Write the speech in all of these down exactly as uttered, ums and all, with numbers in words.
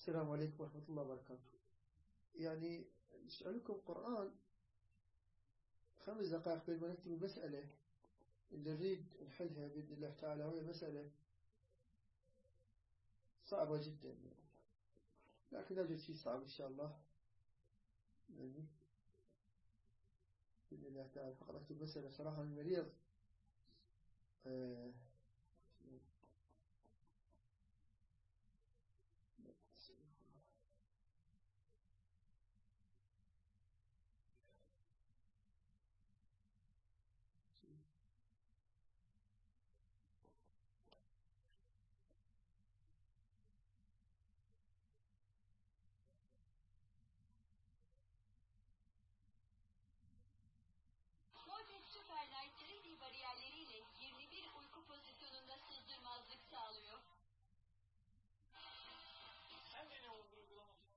السلام عليكم ورحمة الله وبركاته. يعني نسألكم قرآن خمس دقائق بين ما نكتب المسألة اللي نريد نحلها بإذن الله تعالى، وهي مسألة صعبة جدا، لكن نجد شيء صعب إن شاء الله يعني بإذن الله تعالى. فقط أكتب مسألة صراحة من مريض آه Morpheus Superlight üç D bariyerleriyle yirmi bir uyku pozisyonunda sızdırmazlık sağlıyor. Sence ne oldu uygulaması?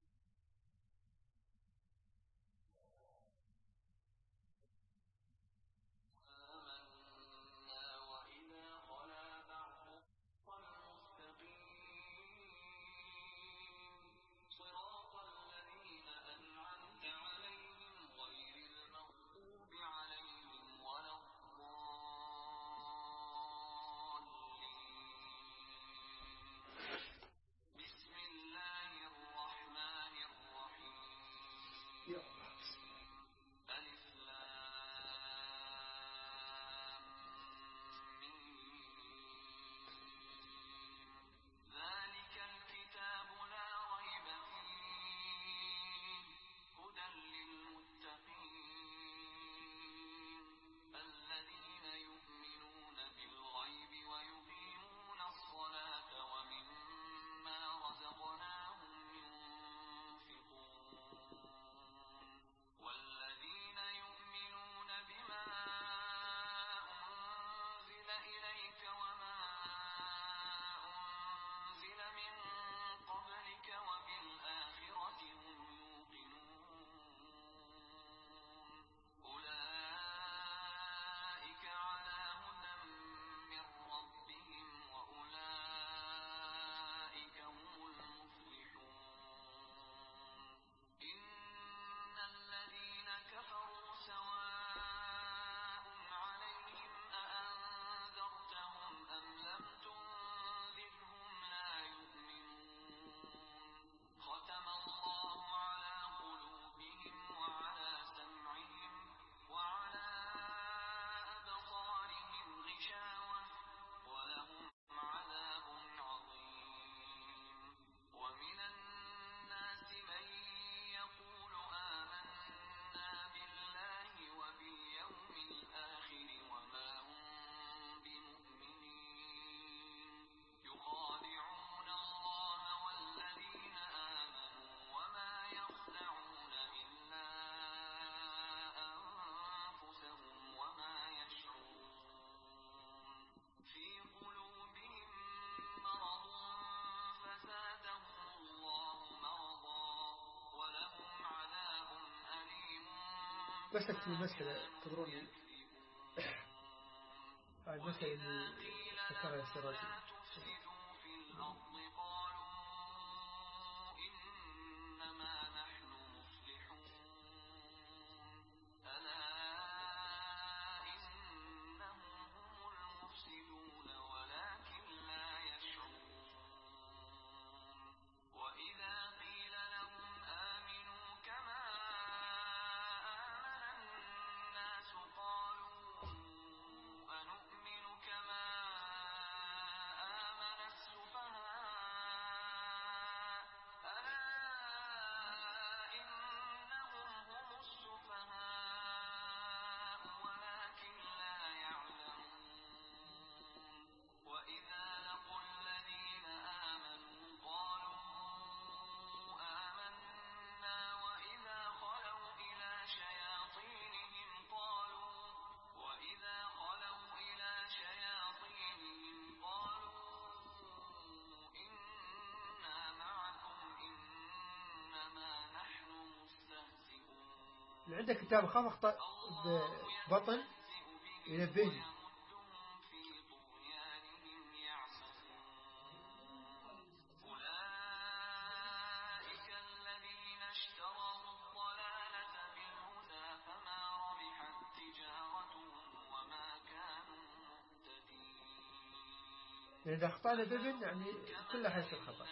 بس أكتب المسألة تدروني هاي المسألة اللي ذكرها السراجي. اللي عنده كتاب خاف أخطأ ببطن ينبهني. يعني إذا أخطأنا بابن يعني كلها حيصير خطأ.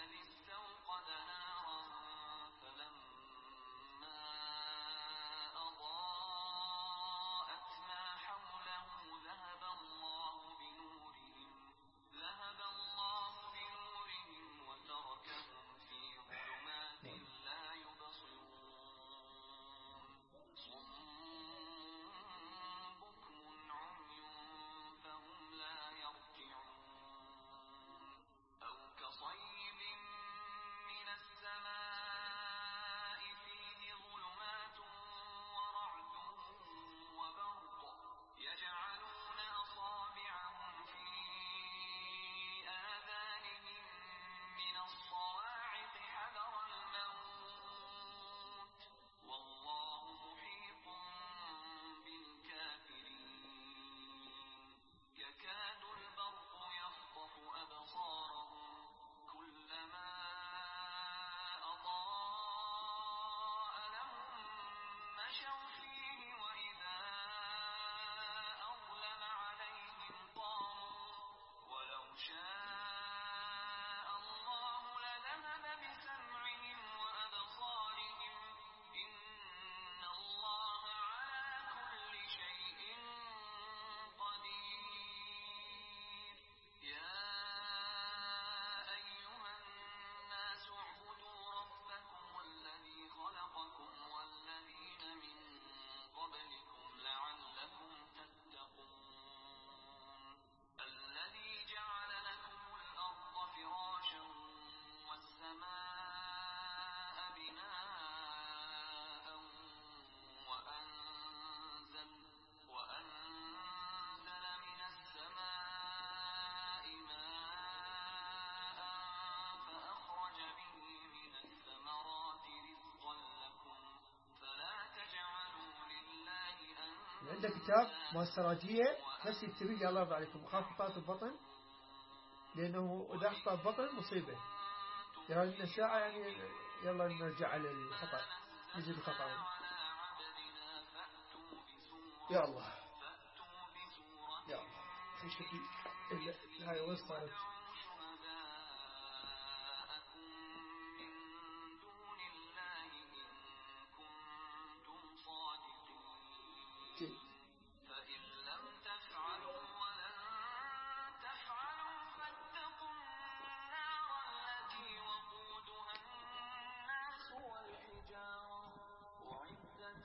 عندك كتاب مؤسراجية نفس يكتبي لي الله يرضى عليكم، مخافطات البطن، لأنه إذا أخطأ البطن مصيبة. يعني إن ساعة يعني يلا نرجع على الخطأ، نجد الخطأ. يا الله يا الله خشتي هاي وين صارت؟ فإن لم تفعلوا ولن تفعلوا فاتقوا النار التي وقودها الناس والحجارة أعدت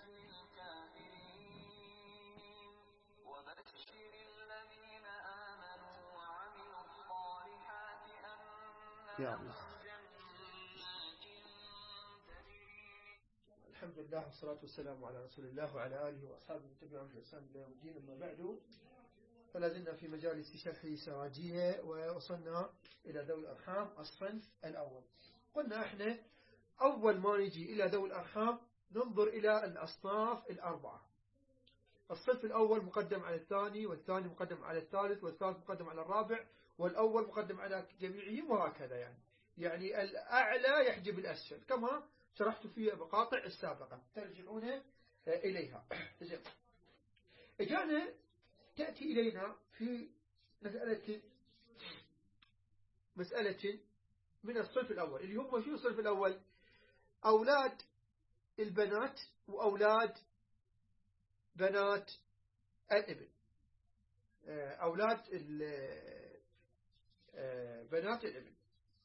للكافرين وبشر الذين آمنوا وعملوا الصالحات أن لهم جنات تجري. الحمد لله والصلاة والسلام على رسول الله وعلى آله وأصحابه وتبعهم بإحسان إلى يوم الدين. أما بعد، فلا زلنا في مجالس شرح سراجية، ووصلنا إلى ذوي الأرحام الصنف الأول. قلنا إحنا أول ما نجي إلى ذوي الأرحام ننظر إلى الأصناف الأربعة. الصنف الأول مقدم على الثاني، والثاني مقدم على الثالث، والثالث مقدم على الرابع، والأول مقدم على جميعهم، وهكذا. يعني يعني الأعلى يحجب الأسفل، كما شرحت في مقاطع السابقة ترجعون إليها. إجانا تأتي إلينا في مسألة مسألة من الصنف الأول، اللي هم شو الصنف الأول؟ أولاد البنات وأولاد بنات الابن. أولاد بنات الابن،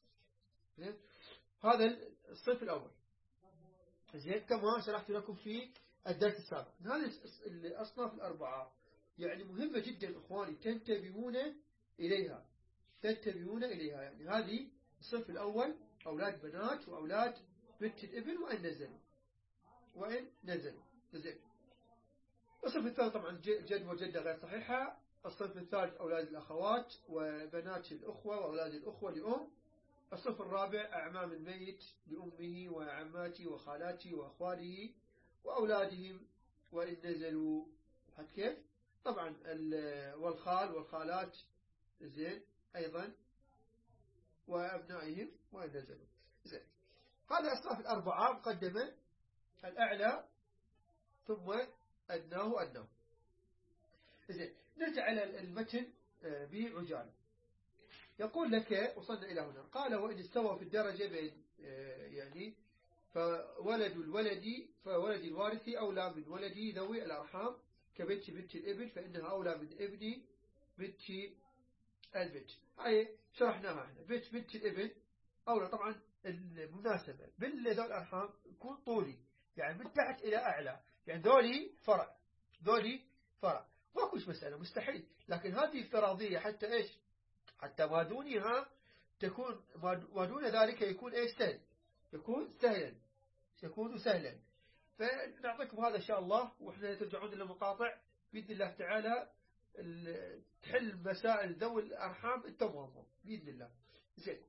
هذا الصنف الأول. زين، كما شرحت لكم في الدرس السابق. هذه الأصناف الأربعة يعني مهمة جدا إخواني، تنتبهون إليها تنتبهون إليها. يعني هذه الصنف الأول، أولاد بنات وأولاد بنت الابن وإن نزلوا وإن نزلوا. زين، الصنف الثالث طبعا جد وجدة غير صحيحة. الصنف الثالث أولاد الأخوات وبنات الأخوة وأولاد الأخوة لأم. الصنف الرابع أعمام الميت لأمه وعماته وخالاته وأخواله وأولادهم وإن نزلوا. كيف؟ طبعا والخال والخالات، زين، أيضا وأبنائهم وإن نزلوا. زين، هذه أصناف الأربعة مقدمة، الأعلى ثم أدناه وأدناه. زين، نرجع على المتن بعجالة. يقول لك وصلنا إلى هنا. قال وإن استوى في الدرجة بين يعني فولد الولد فولد الوارث أولى من ولد ذوي الأرحام كبنت بنت الابن فإنها أولى من ابن بنت البنت. هاي شرحناها احنا. بنت بنت الابن أولى. طبعا المناسبة بالذوي الأرحام يكون طولي يعني من تحت إلى أعلى يعني ذولي فرع ذولي فرع ماكوش مسألة مستحيل. لكن هذه افتراضية حتى إيش حتى ما دونها تكون ما دون ذلك يكون إيش سهل يكون سهلا يكون سهلا. فنعطيكم هذا إن شاء الله وإحنا ترجعون إلى مقاطع بإذن الله تعالى تحل مسائل ذوي الأرحام التموضع بإذن الله. زين.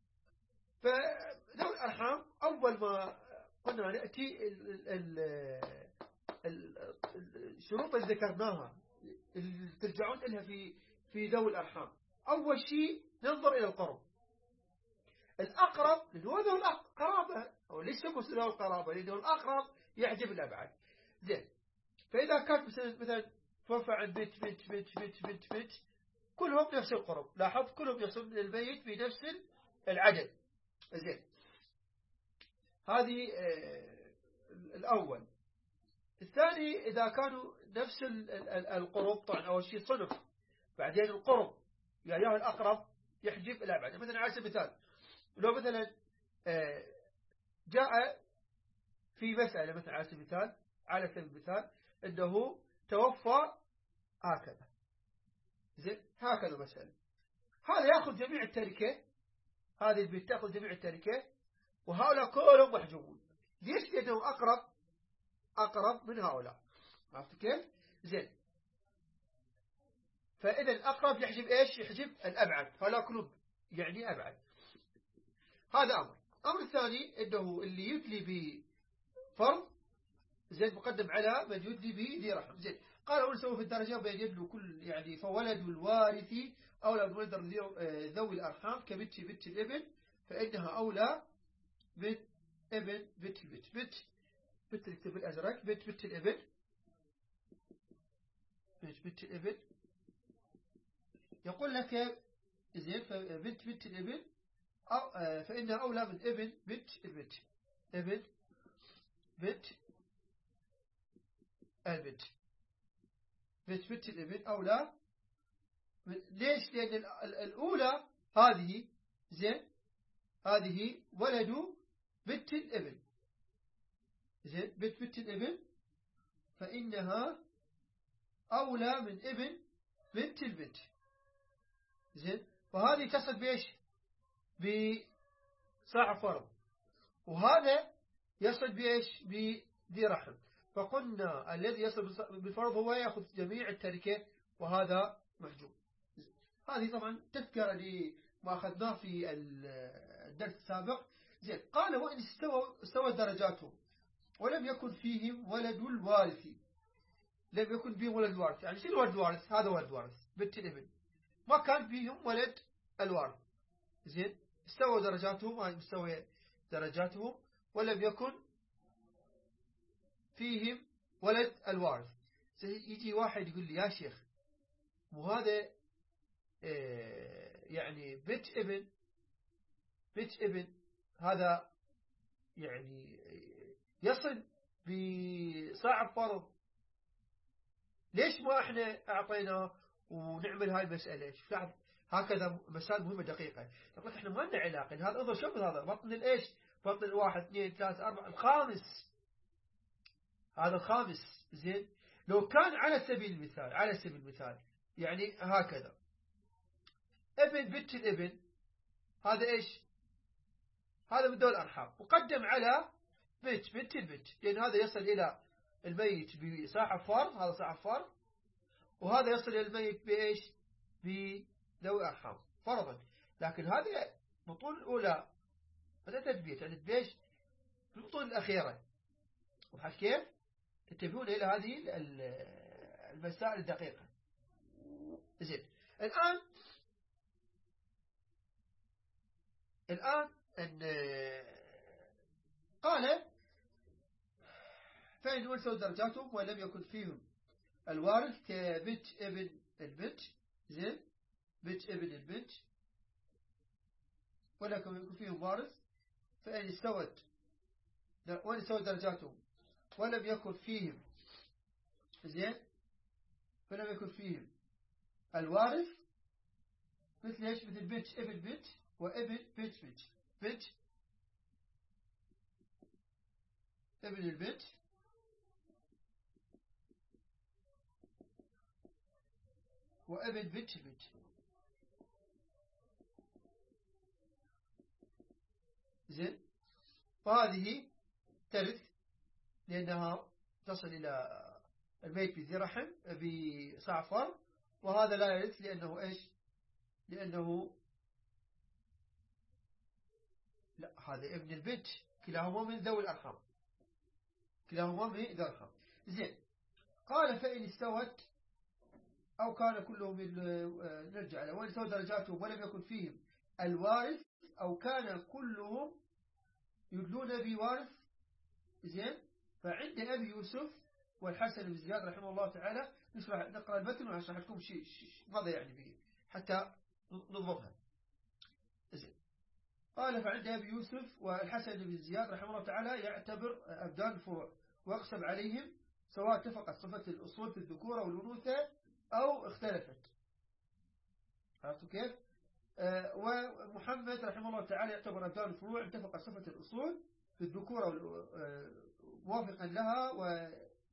فذوي الأرحام أول ما قلنا نأتي الشروط اللي ذكرناها اللي ترجعون لها في في ذوي الأرحام. أول شيء ننظر إلى القرب الأقرب لأنه ذو القرابة أو ليس ذو القرابة لأنه الأقرب يعجب الأبعد. زين. فإذا كانت مثلا مثلا توفى عن بنت بنت بنت بنت بنت بنت كلهم نفس القرب. لاحظ كلهم يصل من البيت بنفس العدد. زين. هذه آه الأول. الثاني إذا كانوا نفس القرب طبعا أول شيء صنف بعدين القرب يعني الأقرب يحجب الأبعد. مثلا على سبيل المثال لو مثلا آه جاء في مسألة مثلا على سبيل المثال على سبيل المثال أنه توفى هكذا. زين. هكذا مسألة هذا يأخذ جميع التركة. هذه البنت تأخذ جميع التركة وهؤلاء كلهم محجوبون. ليش؟ لأنه أقرب أقرب من هؤلاء. عرفت كيف؟ زين. فإذا الأقرب يحجب إيش؟ يحجب الأبعد. هؤلاء كلهم يعني أبعد. هذا أمر. أمر الثاني أنه اللي يدلي بفرض زين مقدم على من يدلي بذي رحم. زين. قال ونسوي في الدرجة بين يدلو كل يعني فولد الوارث أولى من ولد ذوي الأرحام كبنت بنت الابن فإنها أولى من ابن بنت البنت. بنت بنت الكتاب الأزرق بنت بنت الابن بنت بنت الابن يقول لك زين فبنت بنت الابن أو فإنها أولى من ابن بنت البنت ابن بنت البنت بنت بنت الابن أولى. ليش؟ لأن الأولى هذه زين هذه ولد بنت الابن. زين. بنت بنت الابن فإنها أولى من ابن بنت البنت. زين. وهذه تصل بإيش؟ بصاع فرض وهذا يصل بإيش؟ بذي رحم. فقلنا الذي يصل بالفرض هو يأخذ جميع التركة وهذا محجوب. هذه طبعا تذكر لما أخذناه في الدرس السابق. زين. قال وإن استوى استوى درجاتهم ولم يكن فيهم ولد الوارث. لم يكن فيهم ولد الوارث يعني شنو ولد الوارث؟ هذا ولد الوارث بنت الابن ما كان فيهم ولد الوارث. زين. استوى درجاتهم هاي مستوى درجاتهم ولم يكن فيهم ولد الوارث. يجي واحد يقول لي يا شيخ مو هذا إيه يعني بنت ابن بنت ابن هذا يعني يصل بصاع فرض ليش ما احنا اعطيناه ونعمل هاي المسألة؟ هكذا مسائل مهمة دقيقة. طبعا احنا ما لنا علاقة. هذا انظر شوف هذا بطن الايش بطن الواحد اثنين ثلاثة أربعة الخامس هذا الخامس. زين. لو كان على سبيل المثال على سبيل المثال يعني هكذا ابن بنت الابن هذا ايش هذا من ذوي الأرحام وقدم على بنت بنت البنت لأن هذا يصل إلى الميت بصاحب فرض هذا صاحب فرض وهذا يصل إلى الميت بإيش بذوي أرحام فرضا. لكن هذه بطول الأولى بدأ تثبيت يعني بإيش البطول الأخيرة. وحال كيف تتبعون إلى هذه المسائل الدقيقة. زين. الآن الآن أن قال فإن ورثوا درجاتهم ولم يكن فيهم الوارث كبنت ابن البنت. زين. بنت ابن البنت ولكن يكون فيهم وارث فإن استوت وإن استوت درجاتهم ولم يكن فيهم زين فلم يكن فيهم الوارث مثل ايش؟ مثل بنت ابن بنت وابن بنت بنت بنت ابن البنت وابن بنت بنت. زين وهذه ترث لأنها تصل إلى الميت بذي رحم بصعفر، وهذا لا يرث لأنه إيش؟ لأنه لا هذا ابن البنت، كلاهما من ذوي الأرحام، كلاهما من ذوي الأرحام. زين قال فإن استوت أو كان كلهم نرجع له وإن استوت درجاتهم ولم يكن فيهم الوارث أو كان كلهم يدلون بوارث. زين فعند أبي يوسف والحسن بن زياد رحمه الله تعالى نشرح نقرأ المتن وأشرح لكم شيء ماذا يعني به حتى نضبطها. زين قال فعند أبي يوسف والحسن بن زياد رحمه الله تعالى يعتبر أبدان الفروع ويقسم عليهم سواء اتفقت صفة الأصول في الذكورة والأنوثة أو اختلفت. عرفتوا كيف؟ آه ومحمد رحمه الله تعالى يعتبر أبدان الفروع اتفق صفة الأصول في الذكورة موافقا لها و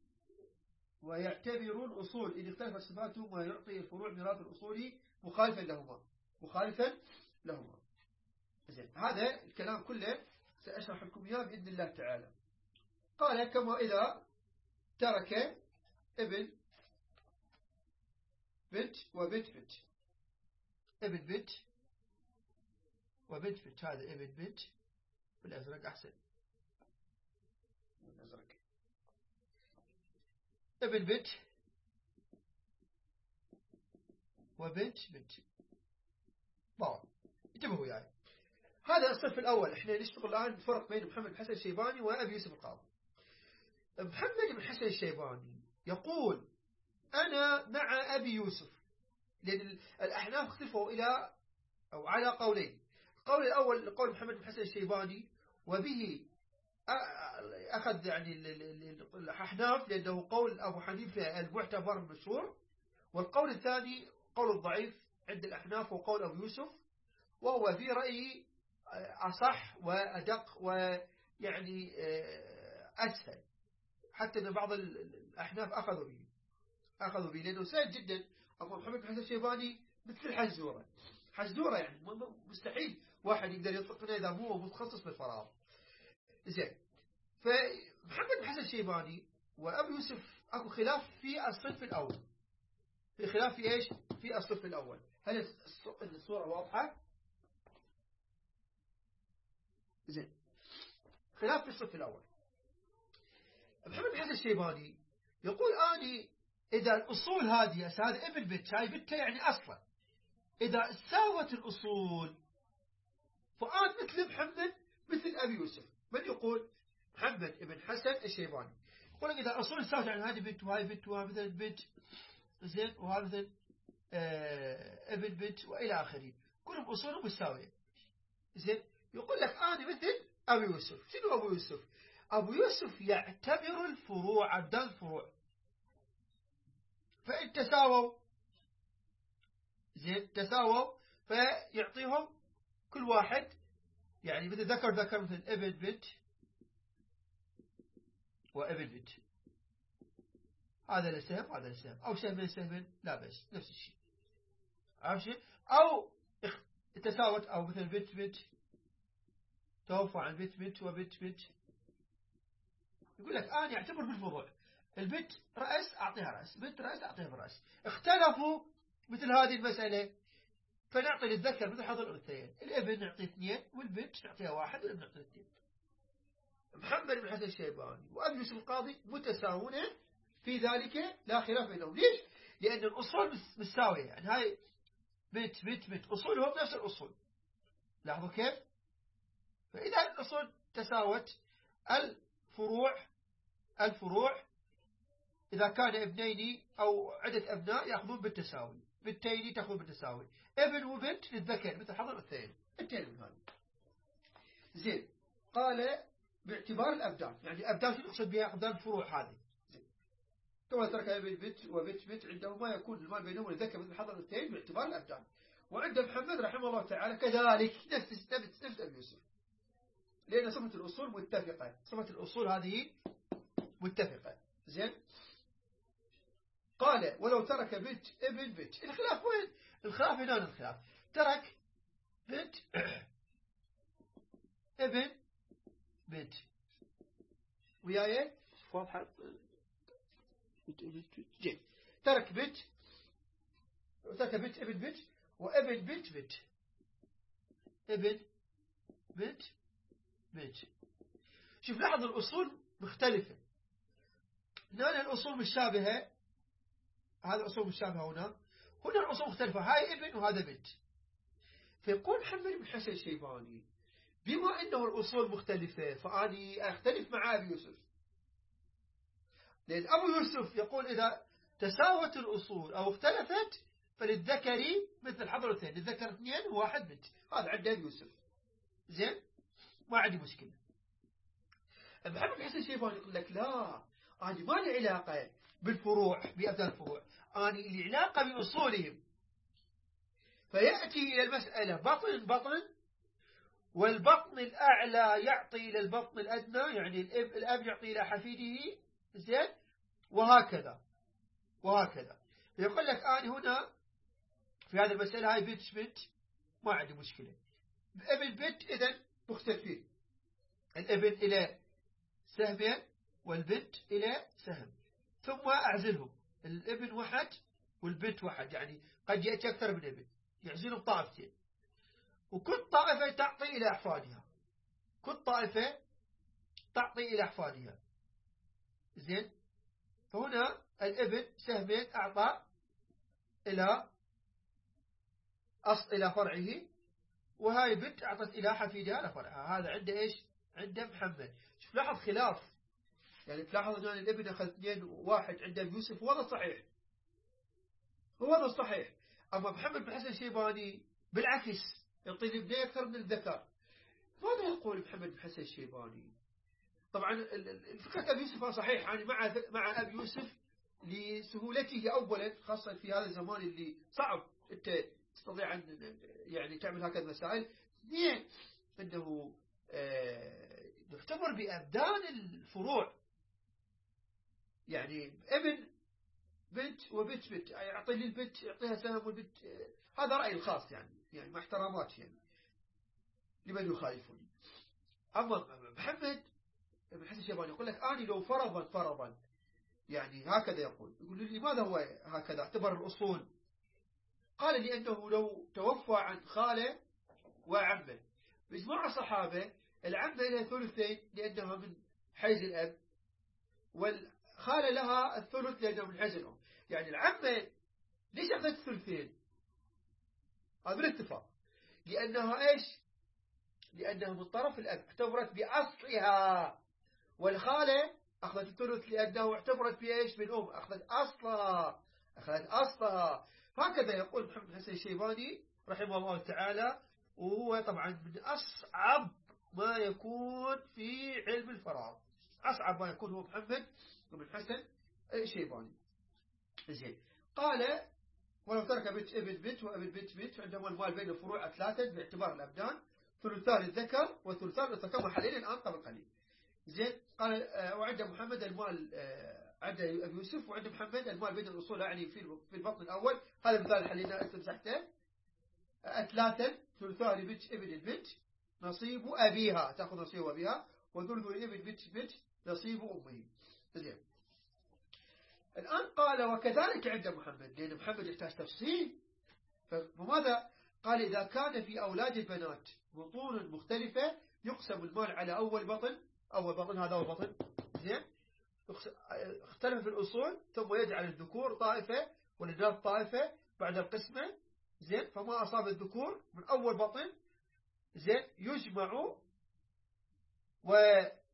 ويعتبر الأصول إن اختلفت صفاتهم ويعطي الفروع ميراث الأصول مخالفا لهما مخالفا لهما. زين هذا الكلام كله سأشرح لكم إياه بإذن الله تعالى. قال كما إذا ترك ابن بنت وبنت بنت ابن بنت وبنت بنت هذا ابن بنت بالأزرق أحسن بالأزرق ابن بنت وبنت بنت بعض. انتبهوا يعني هذا الصف الأول. احنا نشتغل الآن فرق بين محمد بن حسن الشيباني وأبي يوسف القاضي. محمد بن حسن الشيباني يقول أنا مع أبي يوسف، لأن الأحناف اختلفوا إلى أو على قولين. القول الأول قول محمد بن حسن الشيباني وبه أخذ يعني الأحناف لأنه قول أبو حنيفة المعتبر المشهور، والقول الثاني قول الضعيف عند الأحناف وقول أبو يوسف، وهو في رأيي أصح وأدق ويعني أسهل، حتى أن بعض الأحناف أخذوا به أخذوا به لأنه سهل جدا. أبو محمد بن حسن الشيباني مثل الحزورة حزورة يعني مستحيل واحد يقدر يطلقنا إذا هو متخصص بالفراغ. زين فمحمد بن حسن الشيباني وأبو يوسف أكو خلاف في الصف الأول. في خلاف في إيش؟ في الصف الأول. هل الصورة واضحة؟ زين خلاف في الصف الأول. محمد بن حسن الشيباني يقول أني إذا الأصول هذه هذا ابن بنت هاي بنته يعني أصلا إذا ساوت الأصول فآن مثل محمد مثل أبي يوسف. من يقول؟ محمد بن حسن الشيباني يقول إذا الأصول ساوت يعني هذه بنت وهاي بنت وهذا مثل بنت زين وهذا مثل آه ابن بنت وإلى آخره كلهم أصولهم مساوية. زين يقول لك أنا مثل أبي يوسف. شنو أبو يوسف؟ أبو يوسف يعتبر الفروع عبدان الفروع، فإن تساووا زين تساووا فيعطيهم كل واحد يعني مثل ذكر ذكر مثل ابن بنت وابن بنت، هذا لسهم هذا لسهم أو سهم سهم لا بس نفس الشيء. عارف شيء؟ أو تساوت أو مثل بنت بنت توفى عن بنت بنت وبنت بنت. يقول لك أنا يعتبر بالفروع البنت رأس أعطيها رأس، بنت رأس أعطيها رأس. اختلفوا مثل هذه المسألة فنعطي للذكر مثل حظ الأنثيين، الابن نعطيه اثنين والبنت نعطيها واحد والابن نعطيه اثنين. محمد بن حسن الشيباني وأبي يوسف القاضي متساوون في ذلك لا خلاف بينهم. ليش؟ لأن الأصول متساوية يعني هاي بنت بنت بنت أصولهم نفس الأصول. لاحظوا كيف؟ فإذا الأصول تساوت الفروع الفروع إذا كان ابنين أو عدة أبناء يأخذون بالتساوي. بنتين تأخذ بالتساوي، ابن وبنت للذكر مثل حظ الأنثيين، انتين من هذا. زين. قال باعتبار الأبدان، يعني الأبدان شو نقصد بها؟ أبدان الفروع هذه. زين. كما ترك ابن بنت وبنت بنت عندهما يكون المال بينهما للذكر مثل حظ الأنثيين باعتبار الأبدان. وعند محمد رحمه الله تعالى كذلك نفس نفس نفس أبي يوسف، لأن صفة الأصول متفقة، صفة الأصول هذه متفقة. زين. قال ولو ترك بنت ابن بنت، الخلاف وين؟ الخلاف هنا الخلاف، ترك بنت ابن بنت وياي واضحة. جيد. ترك بنت ترك بنت ابن بنت وابن بنت بنت، ابن بنت بنت. شوف لاحظ الأصول مختلفة، هنا الأصول مشابهة، هذا الأصول مشابهة هنا، هنا الأصول مختلفة، هاي ابن وهذا بنت. فيقول محمد بن حسن الشيباني بما أنه الأصول مختلفة فأني أختلف مع أبي يوسف، لأن أبو يوسف يقول إذا تساوت الأصول أو اختلفت فللذكري مثل حظ الأنثيين، للذكر اثنين وواحد بنت، هذا عند أبي يوسف. زين، ما عندي مشكلة. محمد بن حسن الشيباني يقول لك لا، أنا ما لي علاقة بالفروع بأبدان الفروع، أنا لي علاقة بأصولهم. فيأتي إلى المسألة بطن بطن، والبطن الأعلى يعطي إلى البطن الأدنى، يعني الأب, الأب يعطي إلى حفيده. زين، وهكذا وهكذا. يقول لك أنا هنا في هذه المسألة هاي بنت بنت ما عندي مشكلة، ابن بنت إذن مختلفين، الابن إلى سهمين والبنت إلى سهم، ثم أعزلهم، الابن واحد والبنت واحد، يعني قد يأتي أكثر من ابن، يعزلهم طائفتين، وكل طائفة تعطي إلى أحفادها، كل طائفة تعطي إلى أحفادها. زين. فهنا الابن سهمين أعطى إلى أصل إلى فرعه، وهاي بنت أعطت إلى حفيدها إلى فرعها. هذا عنده إيش؟ عنده محمد. شوف لاحظ خلاف، يعني تلاحظ أن الابن أخذ اثنين واحد عند يوسف، وهذا صحيح، وهذا صحيح. أما محمد بن حسن الشيباني بالعكس يعطي الابنين أكثر من الذكر. ماذا يقول محمد بن حسن الشيباني؟ طبعا الفكرة أبي يوسف صحيح، يعني مع مع أبي يوسف لسهولته أولا، خاصة في هذا الزمان اللي صعب أنت تستطيع أن يعني تعمل هكذا مسائل. اثنين، أنه يعتبر بأبدان الفروع، يعني ابن بنت وبنت بنت، يعطي للبنت يعطيها سهم والبنت، هذا رأيي الخاص، يعني يعني مع احترامات يعني لمن يخالفني. أما محمد بن حسن الشيباني يقول لك أنا لو فرضا فرضا يعني هكذا يقول، يقول لي لماذا هو هكذا اعتبر الأصول؟ قال لأنه لو توفى عن خاله وعمه بإجماع الصحابة، العمة لها ثلثين لأنها من حيز الأب، والخالة لها الثلث لأنها من حيز الأم. يعني العمة ليش أخذت الثلثين؟ هذا بالاتفاق، لأنها إيش؟ لأنها من طرف الأب اعتبرت بأصلها، والخالة أخذت الثلث لأنه اعتبرت بإيش؟ بالأم، أخذت أصلها، أخذت أصلها. هكذا يقول محمد بن حسن الشيباني رحمه الله تعالى، وهو طبعا من أصعب ما يكون في علم الفراغ، أصعب ما يكون هو محمد بن حسن الشيباني. زين. قال ولو ترك بنت ابن بنت وابن بنت بنت، عندما المال بين الفروع ثلاثة باعتبار الأبدان، ثلثان الذكر وثلثان الأنثى كما حليل الآن قبل قليل. زين. قال وعند محمد المال عند أبي يوسف، وعند محمد المال بين الأصول، يعني في في البطن الأول، هذا مثال حلينا أنت مسحته، ثلاثة ثلثان بنت ابن البنت نصيب أبيها، تأخذ نصيب أبيها، وثلث ابن بنت بنت نصيب أمه. زين. الآن قال وكذلك عند محمد، لأن محمد يحتاج تفصيل، فماذا قال؟ إذا كان في أولاد البنات بطون مختلفة يقسم المال على أول بطن، أول بطن هذا أول بطن. زين. اختلف في الأصول، ثم يجعل الذكور طائفة والإناث طائفة بعد القسمة. زين. فما أصاب الذكور من أول بطن زين يجمع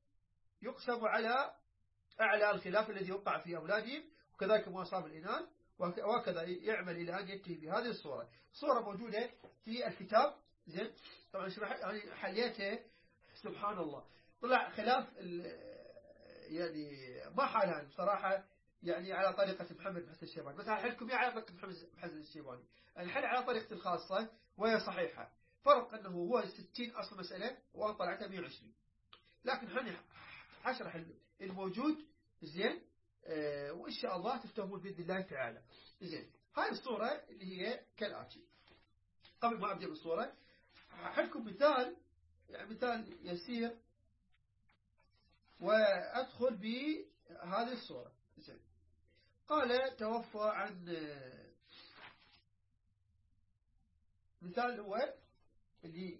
ويقسم على أعلى الخلاف الذي يوقع في أولادهم، وكذلك ما أصاب الإناث، وهكذا يعمل إلى أن ينتهي بهذه الصورة. صورة موجودة في الكتاب. زين طبعا يعني حليتها سبحان الله طلع خلاف يعني ما حالها بصراحة يعني على طريقة محمد بن حسن الشيباني. مثلا حلكم على طريقة محمد بن حسن الشيباني، الحل على طريقة الخاصة وهي صحيحة. فرق أنه هو ستين أصل مسألة وأنا طلعتها مئة وعشرين، لكن حني حشرح الموجود. زين آه وإن شاء الله تفتهمون بإذن الله تعالى. زين هاي الصورة اللي هي كالآتي. قبل ما أبدأ بالصورة حلكم مثال، يعني مثال يسير وأدخل بهذه الصورة. زين قال توفى عن مثال هو اللي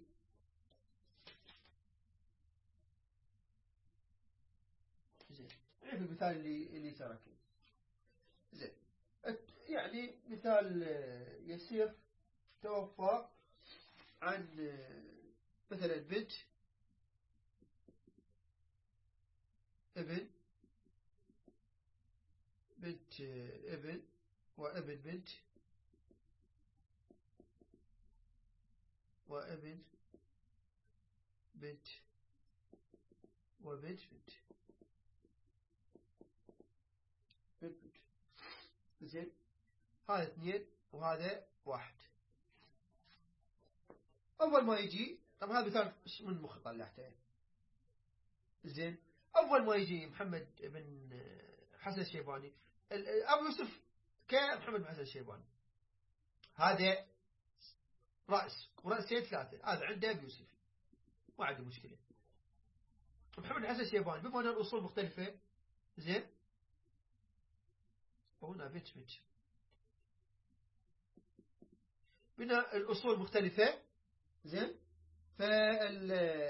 زين عرف المثال اللي اللي تركه. زين يعني مثال يسير توفى عن مثلا بنت ابن بنت ابن وابن بنت وابن بنت وبنت بنت بنت بنت. زين هذا اثنين وهذا واحد. أول ما يجي طبعا هذا مثال من مخ طلعته. زين أول ما يجي محمد بن حسن الشيباني أبو يوسف كمحمد بن حسن الشيباني، هذا رأس ورأسين ثلاثة، هذا عنده أبو يوسف ما عنده مشكلة. محمد بن حسن الشيباني بما أن الأصول مختلفة. زين وهنا بيت بيت بنا الأصول مختلفة. زين فال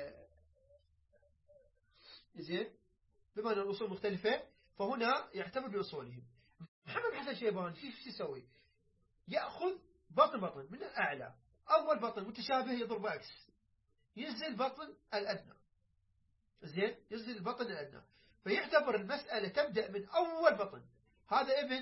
زين بما أن الأصول مختلفة فهنا يعتبر بأصولهم. محمد بن حسن الشيباني في شو يسوي؟ يأخذ بطن بطن من الأعلى، أول بطن متشابه يضرب عكس، ينزل بطن الأدنى. زين ينزل البطن الأدنى، فيعتبر المسألة تبدأ من أول بطن، هذا ابن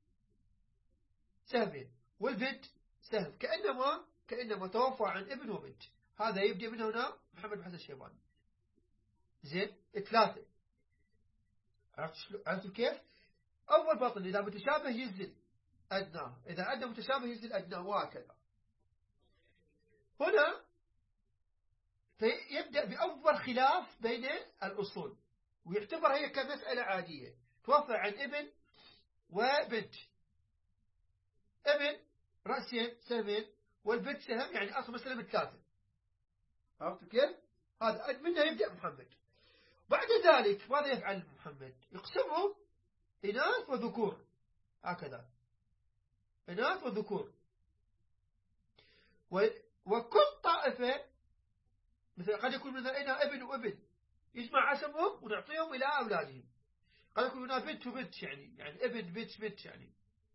سهمين والبنت سهم، كأنما كأنما توفى عن ابن وبنت. هذا يبدأ من هنا محمد بن حسن الشيباني. زين ثلاثة. عرفتوا كيف؟ أول بطن إذا متشابه ينزل أدناه، إذا أدنى متشابه ينزل أدناه وهكذا. هنا فيبدأ بأول خلاف بين الأصول ويعتبر هي كمسألة عادية. توفى عن ابن وبنت، ابن رأسين سهمين والبنت سهم، يعني أصل مسألة بالثلاثة. عرفتوا كيف؟ هذا منها يبدأ محمد. بعد ذلك ماذا يفعل محمد؟ يقسمهم إناث وذكور، هكذا إناث وذكور. وكل طائفة مثل قد يكون مثلا هنا ابن وابن يجمع عسمهم ونعطيهم إلى أولادهم. قد يكون هنا بنت وبنت، يعني يعني ابن بنت بنت، يعني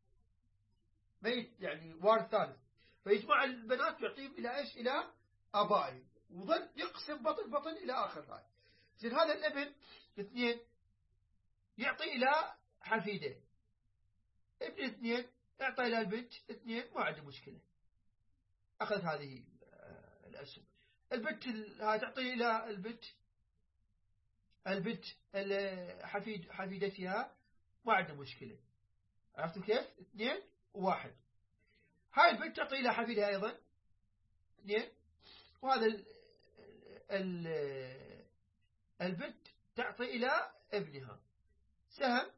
ميت يعني وارث ثالث، فيجمع البنات يعطيهم إلى إيش؟ إلى آبائهم، وظل يقسم بطن بطن إلى آخر هاي. زين هذا الابن اثنين يعطي إلى حفيده، ابن اثنين يعطي إلى البنت اثنين، ما عنده مشكلة، أخذ هذه الأسهم. البنت هاي تعطي إلى البنت البنت الحفيد حفيدتها، ما عنده مشكلة. عرفتوا كيف؟ اثنين وواحد. هاي البنت تعطي إلى حفيدها أيضا اثنين، وهذا ال ال البنت تعطي إلى ابنها سهم.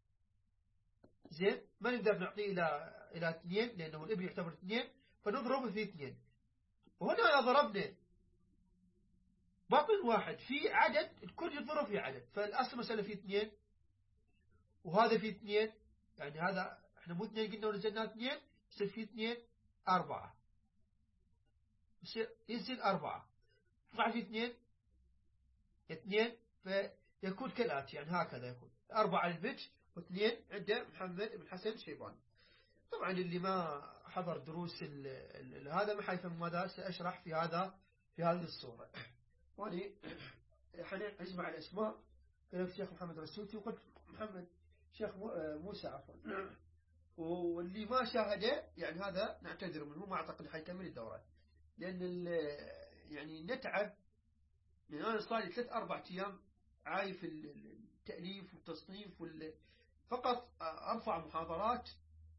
زين ما نقدر نعطيه إلى إلى اثنين لأنه الابن يعتبر اثنين، فنضربه في اثنين. وهنا ضربنا بطن واحد في عدد، الكل يضرب في عدد، فالأصل مسألة في اثنين وهذا في اثنين، يعني هذا احنا مو اثنين قلنا ونزلنا اثنين، يصير في اثنين أربعة، ينزل أربعة، يطلع في اثنين اثنين، فيكون كالآتي، يعني هكذا يكون أربعة للبنت واثنين عند محمد بن حسن الشيباني. طبعا اللي ما حضر دروس ال ال هذا ما حيفهم ماذا سأشرح في هذا في هذه الصورة. واني حنجمع الأسماء كلام الشيخ محمد الرسوتي وقلت محمد شيخ موسى عفوا واللي ما شاهده يعني هذا نعتذر منه، ما أعتقد حيكمل الدورة، لأن يعني نتعب. يعني أنا صار لي ثلاث أربع أيام عايف التأليف والتصنيف وال... فقط أرفع محاضرات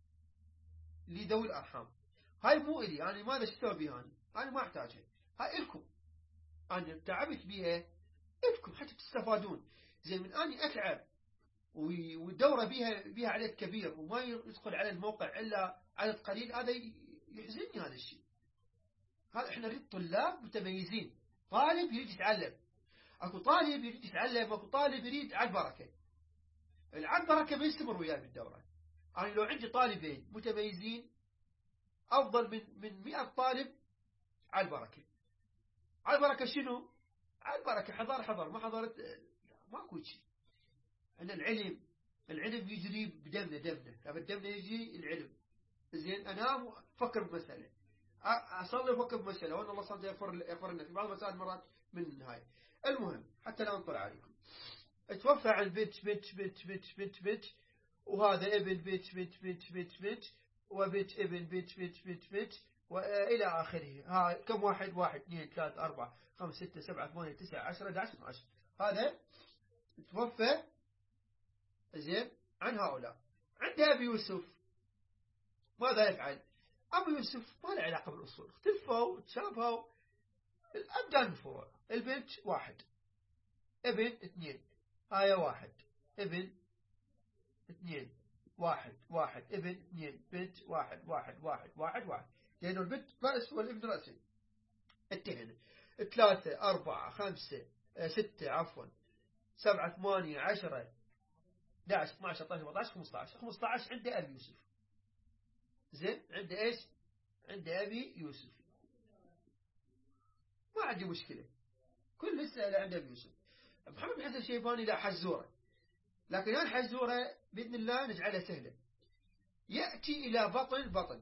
لذوي الأرحام. هاي مو إلي، أنا ماذا أسوي بها؟ أنا أنا ما أحتاجها، هاي إلكم، أنا تعبت بها إلكم حتى تستفادون. زي من أني أتعب والدورة بها بها عدد كبير وما يدخل على الموقع إلا عدد قليل، هذا يحزنني هذا الشيء. هذا إحنا نريد طلاب متميزين، طالب يريد يتعلم، أكو طالب يريد يتعلم، أكو طالب يريد على البركة. على البركة بيستمر وياي بالدورة. أنا لو عندي طالبين متميزين أفضل من من مئة طالب على البركة. على البركة شنو؟ على البركة حضر حضر، ما حضرت ماكو شيء. أن العلم العلم يجري بدمنا دمنا، فبدمنا يجري العلم. زين أنام أفكر بمسألة، أصلي أفكر بمسألة، وأن الله صلى يغفر يغفر لنا في بعض المسائل مرات من النهاية. المهم حتى لا أنطر عليكم، اتوفى عن بنت بنت بنت بنت بنت بنت، وهذا ابن بنت بنت بنت بنت بنت، وبنت ابن بنت بنت بنت بنت، وإلى آخره. ها كم واحد؟ واحد اثنين ثلاثة أربعة خمسة ستة سبعة ثمانية تسعة عشرة أحد عشر اثنا عشر. هذا توفى. زين عن هؤلاء. عند أبي يوسف ماذا يفعل؟ أبو يوسف ما له علاقة بالأصول، اختلفوا تشابهوا الأبدان الفروع. البنت واحد، ابن اثنين، آية واحد، ابن اثنين، واحد واحد، ابن اثنين، بنت واحد واحد واحد واحد واحد، لأنه البنت رأس والابن رأسين. انتهينا. ثلاثة أربعة خمسة ستة عفوا سبعة ثمانية عشرة احد عشر اثنا عشر ثلاثة عشر أربعة عشر خمسة عشر خمسة عشر عنده أبي يوسف. زين عنده إيش؟ عنده أبي يوسف، ما عندي مشكلة، كل مسألة عنده أبي يوسف. محمد بن حسن الشيباني لا حزورة، لكن هذه الحزورة بإذن الله نجعلها سهلة. يأتي إلى بطن بطن،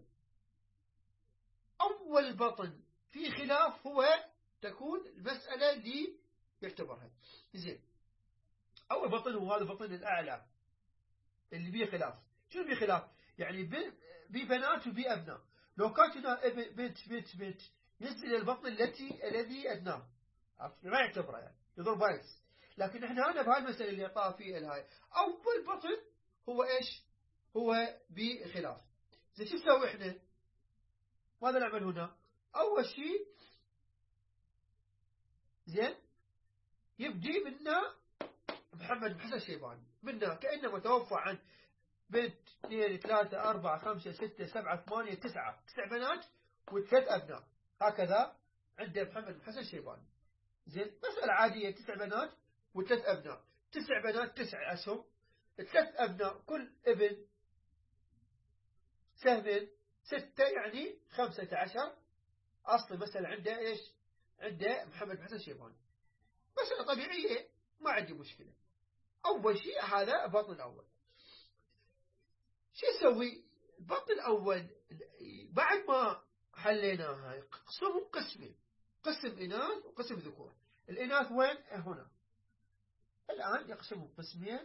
أول بطن في خلاف هو تكون المسألة اللي يعتبرها. زين أول بطن هو هذا البطن الأعلى اللي بيه خلاف. شو بيه خلاف؟ يعني ببنات وبأبناء. لو كانت هنا بنت بنت بنت ينزل البطن التي الذي أدناه، ما يعتبره يعني يضرب بايس. لكن احنا هنا بهاي المسألة اللي يطاع فيها الهاي أول بطن هو إيش؟ هو بخلاف. زي شو نسوي احنا؟ ماذا نعمل هنا؟ أول شيء زين يبدي منا محمد بن حسن الشيباني، منا كأنه متوفى عن بنت اثنين ثلاثة أربعة خمسة ستة سبعة ثمانية تسعة، تسع بنات وثلاث أبناء، هكذا عنده محمد بن حسن الشيباني. زين مسألة عادية، تسع بنات وثلاث أبناء، تسع بنات تسع أسهم، ثلاث أبناء كل ابن سهمين، ستة يعني خمسة عشر. أصل مسألة عنده إيش؟ عنده محمد بن حسن الشيباني، مسألة طبيعية ما عندي مشكلة. أول شيء هذا البطن الأول. شو يسوي البطن الأول بعد ما حليناها؟ قسمهم قسمين، قسم إناث وقسم ذكور. الإناث وين؟ هنا. الآن يقسمهم قسمين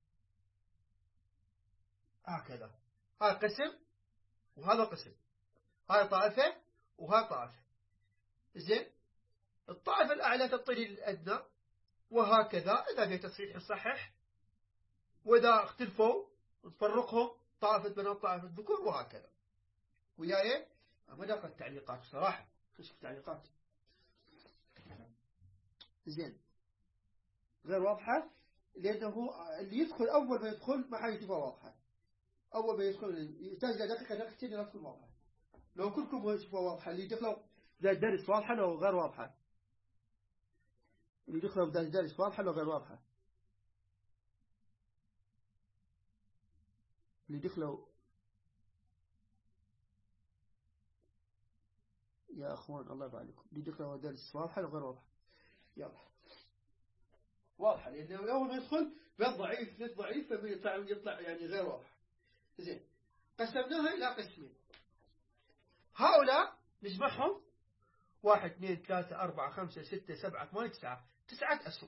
هكذا، هذا قسم وهذا قسم، هذا طائفة وهذا طائفة. زين الطائفة الأعلى تطلي للأدنى، وهكذا إذا في تصحيح يصحح، وإذا اختلفوا نفرقهم طائفة بنات طائفة ذكور، وهكذا. وياي ما دقت التعليقات بصراحة، كشف التعليقات زين غير واضحة، لأنه اللي يدخل أول ما يدخل ما حيشوفها واضحة. أول ما يدخل يحتاج دقيقة دقيقتين لا تكون واضحة. لو كلكم تشوفها واضحة، اللي يدخلوا ذا الدرس واضحة لو غير واضحة، اللي يدخلوا ذا الدرس واضحة لو غير واضحة، اللي يدخلوا يا أخوان الله يبارك لكم، اللي يدخلوا درس واضحة لو غير واضحة. يلا واضحة، لأنه أول ما يدخل بيت ضعيف بيت ضعيف فبيطلع يطلع يعني غير واضح. زين قسمناها إلى قسمين، هؤلاء نجمعهم واحد اثنين ثلاثة أربعة خمسة ستة سبعة ثمانية تسعة، تسعة أسهم.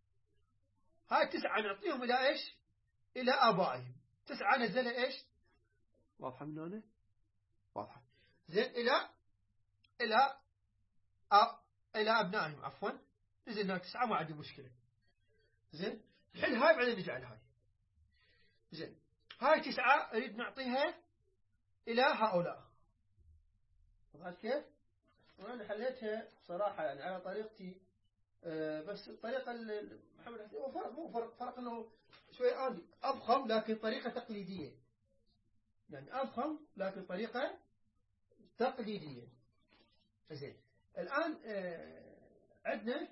هاي التسعة نعطيهم إلى إيش؟ إلى آبائهم. تسعة نزل إيش؟ واضحة من هنا؟ واضحة. زين إلى إلى أ... إلى أبنائهم عفوا. نزل هنا تسعة ما عندي مشكلة. زين الحين هاي بعدين نجعل هاي. زين هاي تسعة أريد نعطيها إلى هؤلاء. وضحت كيف؟ وأنا حليتها صراحة يعني على طريقتي أه بس الطريقة محمد حسين هو فرق مو فرق فرق إنه شوي أضخم لكن طريقة تقليدية. يعني أضخم لكن طريقة تقليدية. زين الآن أه عندنا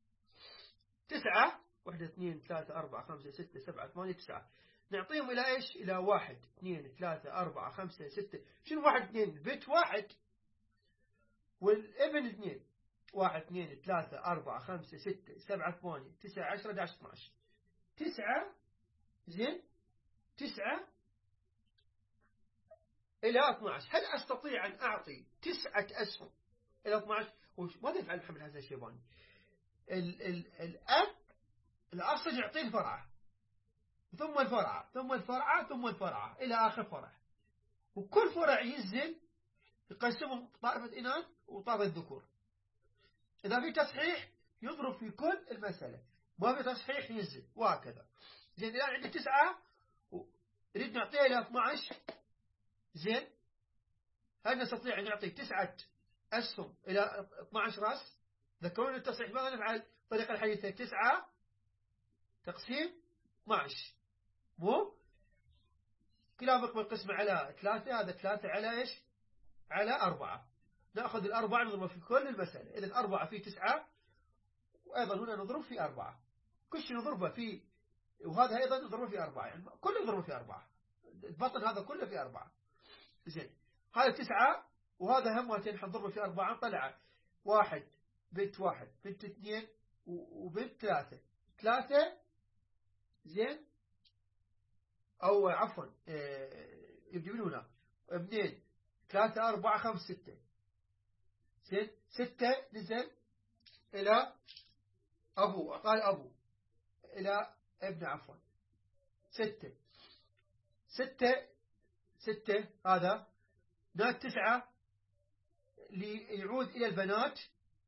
تسعة واحد اثنين ثلاثة أربعة خمسة ستة سبعة ثمانية تسعة. نعطيهم إلى إيش؟ إلى واحد اثنين ثلاثة أربعة خمسة ستة. شنو واحد اثنين؟ بيت واحد والابن اثنين. واحد اثنين ثلاثة أربعة خمسة ستة سبعة ثمانية تسعة عشرة أحد عشر اثنا عشر. تسعة. زين تسعة إلى اثنا عشر. هل أستطيع أن أعطي تسعة أسهم إلى اثنا عشر؟ ماذا يفعل محمد حسن الشيباني؟ ال ال الأب الأصل يعطيه الفرعة ثم الفرعة ثم الفرعة ثم الفرعة إلى آخر فرع. وكل فرع ينزل يقسمهم طائفة إناث وطائفة ذكور. إذا في تصحيح يضرب في كل المسألة. ما في تصحيح ينزل وهكذا. زين الآن عندي تسعة ونريد نعطيها إلى اثنا عشر. زين هل نستطيع أن نعطي تسعة أسهم إلى اثنا عشر رأس؟ ذكرون التصحيح ماذا نفعل؟ الطريقة الحديثة تسعة تقسيم اثنا عشر. مو كلا بقبل قسمة على ثلاثة. هذا ثلاثة على إيش؟ على أربعة. نأخذ الأربعة نضربها في كل المسألة. إذن أربعة في تسعة وأيضا هنا نضرب في أربعة. كل شيء نضربه في وهذا أيضا نضربه في أربعة. يعني كله نضربه في أربعة. البطن هذا كله في أربعة. زين هذا تسعة وهذا همتين حنضربه في أربعة. طلع واحد بنت واحد بنت اثنين وبنت ثلاثة. ثلاثة. زين أو عفوا يبدأ من هنا ابنين ثلاثة أربعة خمسة ستة. زين ستة نزل إلى أبو قال أبو إلى ابن عفوا ستة. ستة ستة هذا نات تسعة ليعود إلى البنات.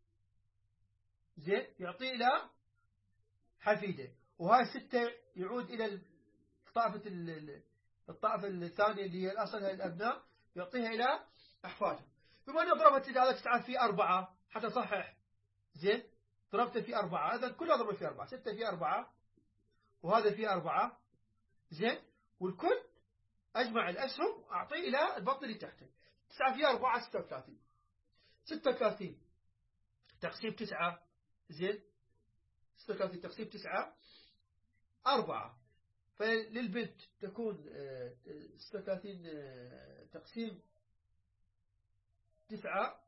زين يعطي إلى حفيدة. وهاي ستة يعود إلى الطائفة الطائفة الثانية اللي هي الأصل الأبناء يعطيها إلى أحفادهم. بما أنه ضربت هذا تسعة في أربعة حتى صحح. زين ضربته في أربعة. إذن كلها ضربت في أربعة. ستة في أربعة وهذا في أربعة. زين والكل أجمع الأسهم أعطيه إلى البطن اللي تحته. تسعة في أربعة ستة وثلاثين. ستة وثلاثين تقسيم تسعة. زين ستة وثلاثين تقسيم تسعة أربعة. فللبنت تكون ستة وثلاثين تقسيم تسعة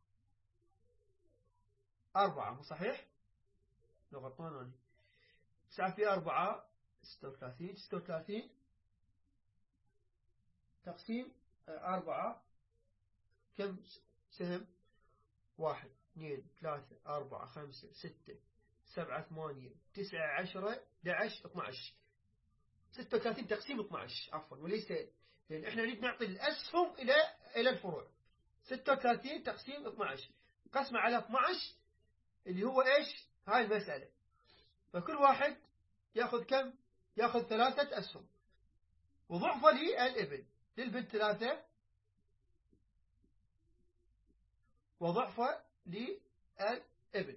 أربعة. مو صحيح؟ لو غلطان أنا. تسعة في أربعة ستة وثلاثين. ستة وثلاثين تقسيم أربعة كم سهم؟ واحد اثنين ثلاثة أربعة خمسة ستة سبعة ثمانية تسعة عشرة أحد عشر اثنا عشر. ستة وثلاثين تقسيم اثنا عشر عفوا وليس لأن إحنا نريد نعطي الأسهم إلى إلى الفروع. ستة وثلاثين تقسيم اثنا عشر قسمة على اثنا عشر اللي هو إيش؟ هاي المسألة. فكل واحد يأخذ كم؟ يأخذ ثلاثة أسهم وضعفة للابن. للبنت ثلاثة وضعفة للابن.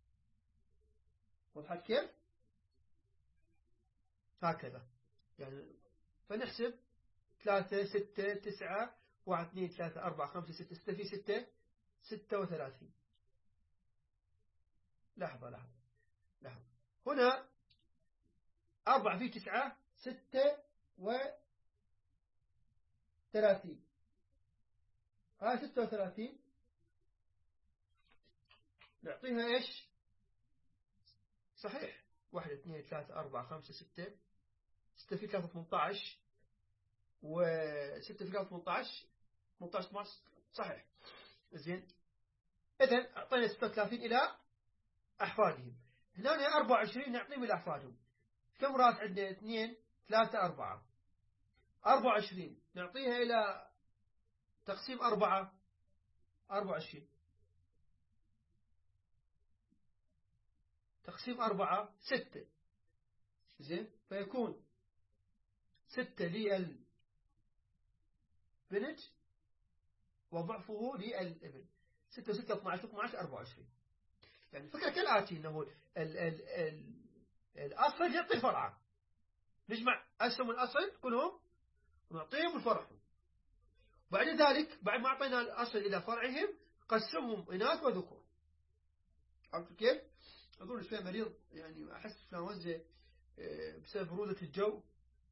وضحت كيف؟ هكذا يعني. فنحسب ثلاثة ستة تسعة واحد اثنين ثلاثة أربعة خمسة ستة. ستة في ستة ستة وثلاثين. لحظة لحظة لحظة. هنا أربعة في تسعة ستة وثلاثين. هاي ستة وثلاثين نعطيها إيش؟ صحيح واحد اثنين ثلاثة أربعة خمسة ستة. ستة في ثلاثة ثمانية عشر وستة في ثلاثة ثمانية عشر ثمانية عشر اثنا عشر صحيح. زين إذن أعطينا ستة وثلاثين إلى أحفادهم. هنا أربعة وعشرين نعطيهم إلى أحفادهم. كم راس عندنا؟ اثنين ثلاثة أربعة. أربعة وعشرين نعطيها إلى تقسيم أربعة، أربعة وعشرين تقسيم أربعة ستة، زين، فيكون ستة للبنت وضعفه للابن، ستة وستة اثناعش اثناعش أربعة وعشرين. يعني الفكرة كالآتي أنه ال ال ال الأصل يعطي الفرع، نجمع أسهم الأصل كلهم ونعطيهم الفرع، بعد ذلك بعد ما أعطينا الأصل إلى فرعهم قسمهم إناث وذكور. عرفت كيف؟ أقول شوية مريض، يعني أحس فلانوزة بسبب برودة الجو،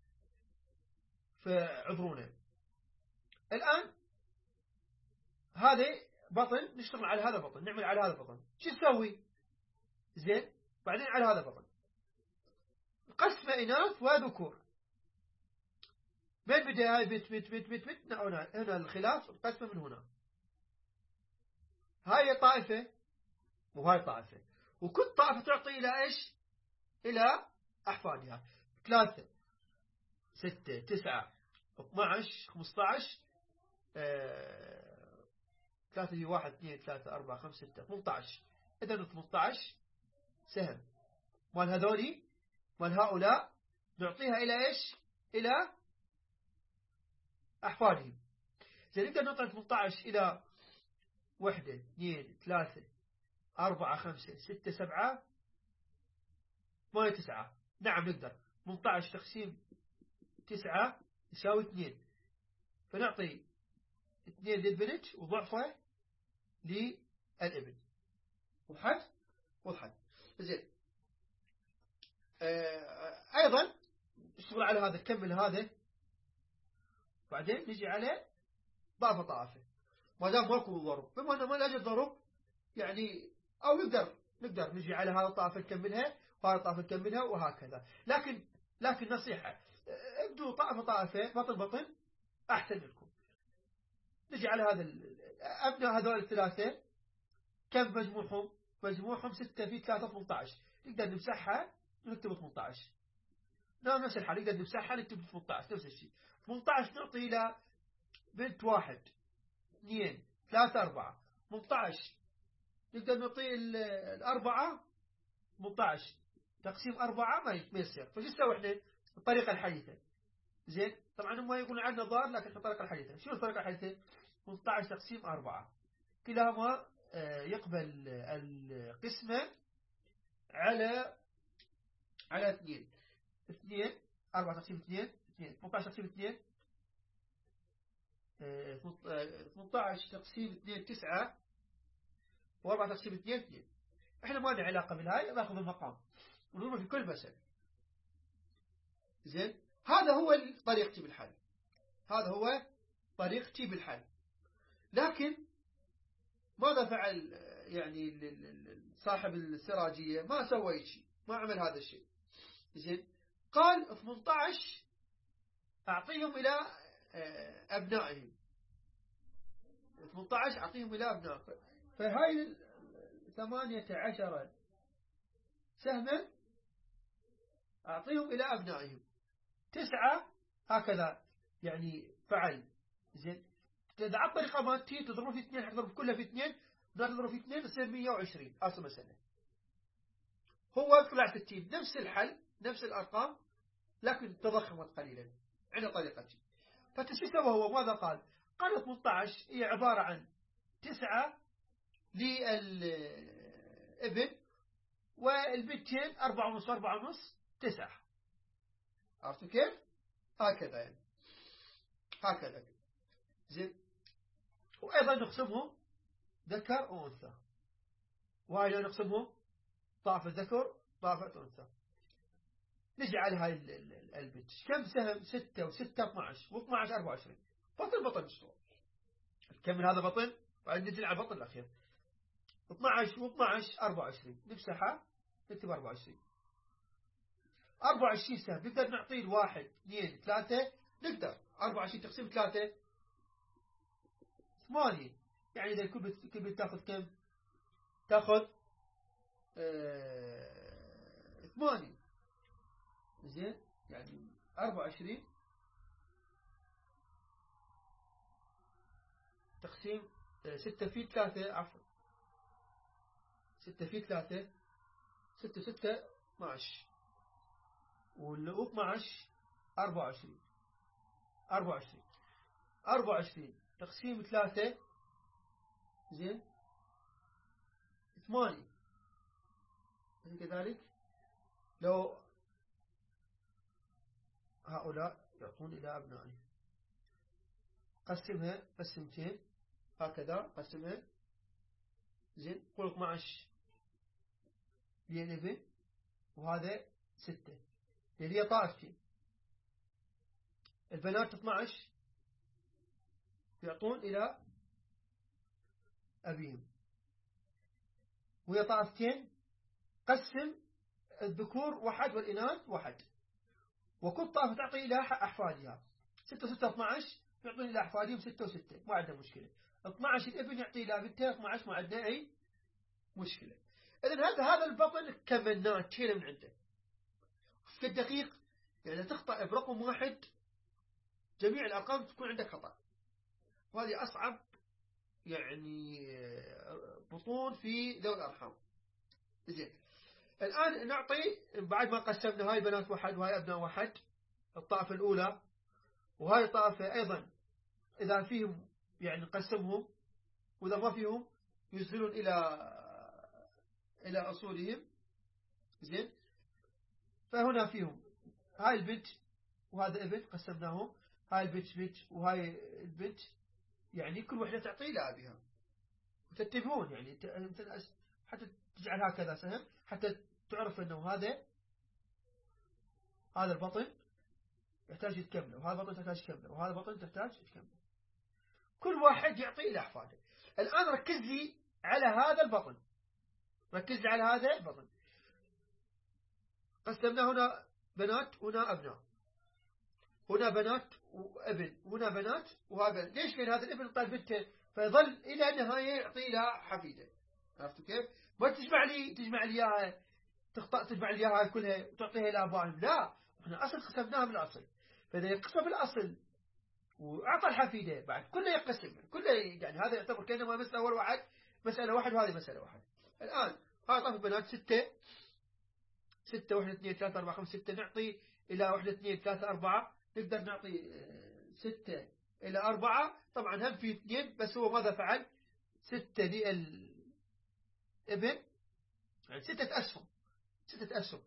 فعذرونا. الآن هذا بطن، نشتغل على هذا بطن، نعمل على هذا بطن، شو نسوي؟ زين، بعدين على هذا بطن قسم إناث وذكور. من بدأ هاي بت بت بت بت بت هنا هنا الخلاف القسمة من هنا، هاي طائفة وهاي طائفة، وكل طائفة تعطي إلى إيش؟ إلى أحفادها. ثلاثة ستة تسعة اثناعش خمسطعش آه... ثلاثة هي واحد اثنين ثلاثة أربعة خمسة ستة ثمنطعش. إذا ثمنطعش سهم مال هذولي مال هؤلاء نعطيها إلى إيش؟ إلى أحفادهم. زين، نقدر نعطي ثمنطعش إلى واحدة اثنين ثلاثة أربعة خمسة ستة سبعة ثمانية تسعة. نعم نقدر. ثمنطعش تقسيم تسعة يساوي اثنين، فنعطي اثنين للبنت وضعفه للابن. وضحت؟ وضحت. زين، آه أيضا نشتغل على هذا، نكمل هذا، بعدين نجي على ضعف طائفة ما دام ماكو ضرب. بما أنه ما لاجد ضرب يعني، أو نقدر نقدر نجي على هذا الطائفة نكملها وهذا الطائفة نكملها وهكذا. لكن لكن نصيحة، ابدوا طائفة طائفة بطن بطن أحسن لكم. نجي على هذا أبناء هذول الثلاثة، كم مجموعهم؟ مجموعهم ستة في ثلاثة ثمنطعش. نقدر نمسحها ونكتب ثمنطعش. نعم نفس الحال، نقدر نمسحها نكتب ثمنطعش نفس الشيء. ثمنطعش نعطي إلى بنت واحد اثنين ثلاثة أربعة. ثمنطعش نقدر نعطي الأربعة ثمنطعش تقسيم أربعة ما يصير. فشو نسوي إحنا؟ الطريقة الحديثة. زين، طبعا ما يقولون عندنا ضار، لكن الطريقة الحديثة. شنو الطريقة الحديثة؟ ثمنطعش تقسيم أربعة، كلاهما يقبل القسمة على على اثنين. اثنين أربعة تقسيم اثنين اثنين ثمنطعش تقسيم اثنين ثمنطعش تقسيم اثنين تسعة وأربعة تقسيم اثنين اثنين. احنا ما لنا علاقة بالهاي، ناخذ المقام ونضربه في كل مسألة. زين، هذا هو طريقتي بالحل، هذا هو طريقتي بالحل. لكن ماذا فعل يعني صاحب السراجية؟ ما سوى شيء، ما عمل هذا الشيء. زين، قال ثمنطعش أعطيهم إلى أبنائهم، ثمنطعش أعطيهم إلى أبنائهم. فهاي ثمانية عشر سهما أعطيهم إلى أبنائهم. تسعة هكذا يعني فعل. زين، إذا على الطريقة مالتي تضرب في اثنين، حتضرب كلها في اثنين، نضرب في اثنين تصير مية وعشرين أصل مسألة. هو طلع ستين، نفس الحل نفس الأرقام، لكن تضخمت قليلا عند طريقتي. فتشو سوى هو؟ ماذا قال؟ قال ثمنطعش هي عبارة عن تسعة للابن والبنتين أربعة ونص أربعة ونص تسعة. عرفتوا كيف؟ هكذا يعني، هكذا. زين، وأيضا نقسمهم ذكر وأنثى، وهاي نقسمهم طائفة ذكر طائفة أنثى. نجي على هاي البنت، كم سهم؟ ستة وستة اثناعش واثناعش أربعة وعشرين. بطن بطن نشتغل، نكمل هذا بطن وبعدين نجي على البطن الأخير. اثناعش واثناعش أربعة وعشرين، نمسحها نكتب أربعة وعشرين. أربعة وعشرين سهم نقدر نعطيه الواحد اثنين ثلاثة، نقدر أربعة وعشرين تقسيم ثلاثة ثمانية. يعني إذا الكل كل تأخذ كم؟ تأخذ ثمانية. زين، يعني أربعة وعشرين تقسيم ستة في ثلاثة عفوا ستة في ثلاثة ستة ستة اثنا عشر واللي اثنا عشر أربعة وعشرين أربعة وعشرين أربعة وعشرين تقسيم ثلاثة زين ثمانية. كذلك لو هؤلاء يعطون إلى أبنائهم قسمها قسمتين هكذا قسمها زين قل اثنا عشر للابن وهذا ستة يعني هي طائفتين. البنات اثنا عشر يعطون إلى أبيهم وهي طائفتين قسم الذكور واحد والإناث واحد وكل طائفة تعطي إلى أحفادها. ستة ستة اثنا عشر يعطون إلى أحفادهم ستة وستة ما عندنا مشكلة. اثنا عشر الابن يعطي إلى بنته اثنا عشر ما عندنا أي مشكلة. إذن هذا هذا البطن كملناه تشيله من عنده في الدقيق يعني تخطأ برقم واحد جميع الأرقام تكون عندك خطأ وهذه أصعب يعني بطون في ذوي الأرحام. زين الآن نعطي بعد ما قسمنا هاي بنات واحد وهاي أبناء واحد الطائفة الأولى وهاي الطائفة أيضا إذا فيهم يعني نقسمهم وإذا ما فيهم ينزلون إلى إلى أصولهم. زين فهنا فيهم هاي البنت وهذا ابن قسمناهم هاي البنت بنت وهاي البنت يعني كل واحدة تعطي إلى أبيها وتتبعون يعني حتى تجعل هكذا سهم حتى تعرف أنه هذا هذا البطن يحتاج يتكمل وهذا البطن تحتاج يتكمل وهذا البطن تحتاج يتكمل كل واحد يعطي إلى أحفاده. الآن ركز لي على هذا البطن ركز لي على هذا البطن قسمنا هنا بنات هنا أبناء هنا بنات وابن هنا بنات وهذا ليش؟ لأن هذا الابن طال بنته فيظل إلى النهاية يعطي لها حفيدة. عرفتوا كيف؟ ما تجمع لي تجمع لي إياها تخطأ تجمع لي إياها كلها وتعطيها إلى أبائهم لا احنا أصل قسمناها بالأصل فإذا يقسم الأصل وأعطى الحفيدة بعد كله يقسم كله يعني هذا يعتبر كأنما مسألة أول واحد مسألة واحد وهذه مسألة واحد. الآن هذا طرف البنات ستة ستة واحد اثنين ثلاثة أربعة خمسة ستة نعطي إلى واحد اثنين ثلاثة أربعة نقدر نعطي ستة إلى أربعة طبعا هم في اثنين بس هو ماذا فعل ستة للابن يعني ستة أسهم ستة أسهم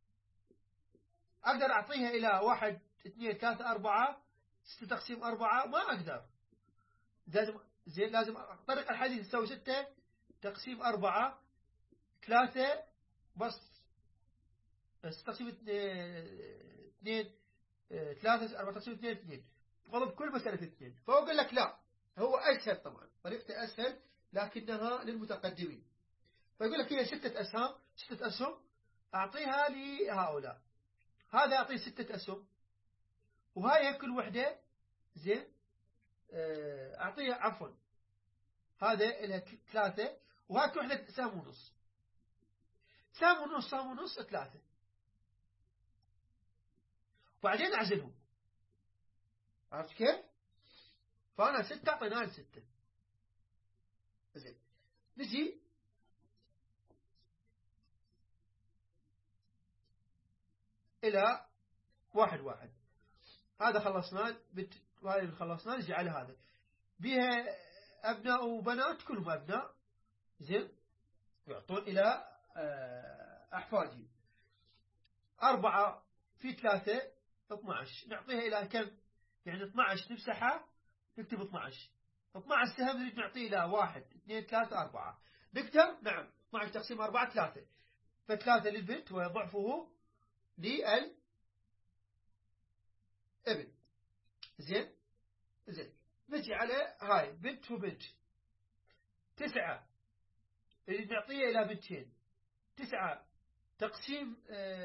أقدر أعطيها إلى واحد اثنين ثلاثة أربعة ستة تقسيم أربعة ما أقدر لازم زين لازم طريقة الحديث تسوي ستة تقسيم أربعة ثلاثة بس تقسيم اثنين ثلاثة أربعة تقسيم اثنين اثنين غضب كل مسألة في اثنين فأقول لك لا هو أسهل طبعا طريقته أسهل لكنها للمتقدمين فيقول لك هي ستة أسهم ستة أسهم أعطيها لهؤلاء هذا أعطيه ستة أسهم وهاي كل وحدة زين أعطيها عفوا هذا لها ثلاثة وهاي كل وحدة سهم ونص سهم ونص سهم ونص ثلاثة وبعدين أعزلهم. عرفت كيف؟ فأنا ستة أعطيناها لستة. زين نجي إلى واحد واحد هذا خلصناه بت وهذا خلصناه نجي على هذا بها أبناء وبنات كلهم أبناء زين يعطون إلى أحفادهم أربعة في ثلاثة اثنا عشر نعطيها إلى كم يعني اثنا عشر نمسحها نكتب اثنا عشر اثنا عشر سهم نريد نعطيه إلى واحد اثنين ثلاثة أربعة نقدر نعم اثنا عشر تقسيم أربعة ثلاثة فثلاثة للبنت وضعفه للابن. زين زين نجي على هاي بنت وبنت تسعة اللي نعطيها إلى بنتين تسعة تقسيم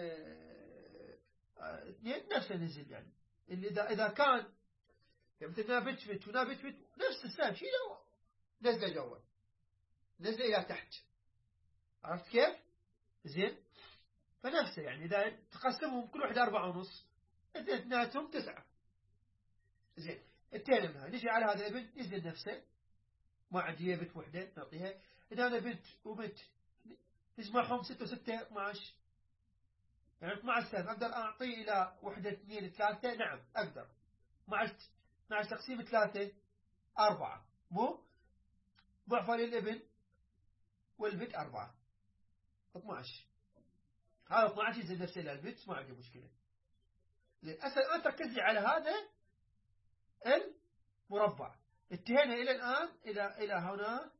اثنين نفسه نزل يعني اللي إذا إذا كان يعني مثلنا بنت بنت ونا بنت بنت نفس السهم شيله نزل جوا نزل إلى تحت. عرفت كيف؟ زين فنفسه يعني إذا تقسمهم كل واحد أربعة ونص اثنيناتهم تسعة. زين التين منها نجي على هذا الابن نزل نفسه ما عندي هي بنت وحدة نعطيها. إذا أنا بنت وبنت نجمعهم ستة وستة اثنا عشر، يعني اثنا عشر سهم أقدر أعطيه إلى وحدة اثنين ثلاثة. نعم أقدر. اثنا عشر تقسيم ثلاثة أربعة، مو ضعفة للابن والبنت أربعة، اثنا عشر. هذا اثنا عشر يزيد نفسه للبنت، ما عندي مشكلة. زين أسأل أنت ركز لي على هذا المربع. انتهينا إلى الآن إلى إلى هنا،